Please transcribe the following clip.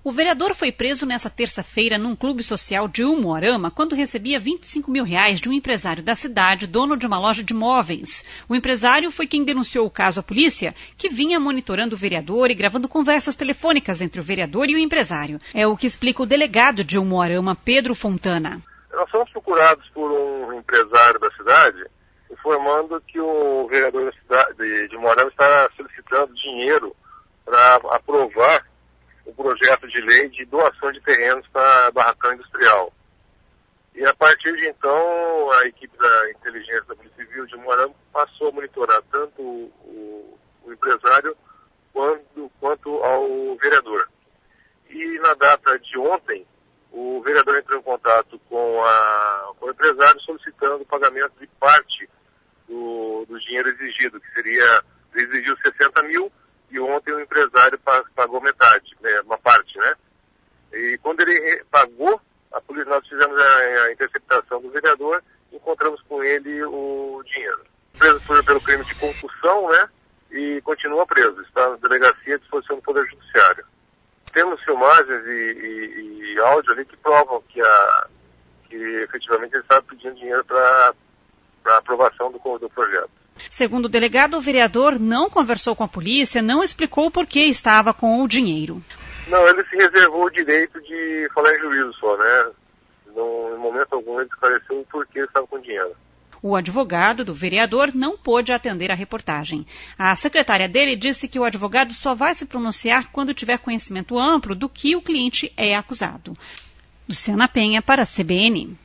O vereador foi preso nesta terça-feira num clube social de Umuarama quando recebia R$25 mil de um empresário da cidade, dono de uma loja de móveis. O empresário foi quem denunciou o caso à polícia, que vinha monitorando o vereador e gravando conversas telefônicas entre o vereador e o empresário. É o que explica o delegado de Umuarama, Pedro Fontana. Nós fomos procurados por um empresário da cidade, informando que o vereador da cidade de Umuarama está solicitando dinheiro para aprovar o projeto de lei de doação de terrenos para barracão industrial. E a partir de então, a equipe da inteligência da Polícia Civil de Umuarama passou a monitorar tanto o empresário quanto ao vereador. E na data de ontem, o vereador entrou em contato com o empresário solicitando o pagamento de parte do dinheiro exigido, que exigiu 60 mil, e ontem o empresário pagou metade, né, uma parte, né? E quando ele pagou, nós fizemos a interceptação do vereador e encontramos com ele o dinheiro. Preso pelo crime de concussão, né? E continua preso. Está na delegacia à disposição do Poder Judiciário. Temos filmagens e áudio ali que provam que efetivamente ele estava pedindo dinheiro para aprovação do projeto. Segundo o delegado, o vereador não conversou com a polícia, não explicou por que estava com o dinheiro. Não, ele se reservou o direito de falar em juízo só, né? Em momento algum ele esclareceu o porquê estava com dinheiro. O advogado do vereador não pôde atender a reportagem. A secretária dele disse que o advogado só vai se pronunciar quando tiver conhecimento amplo do que o cliente é acusado. Luciana Penha para a CBN.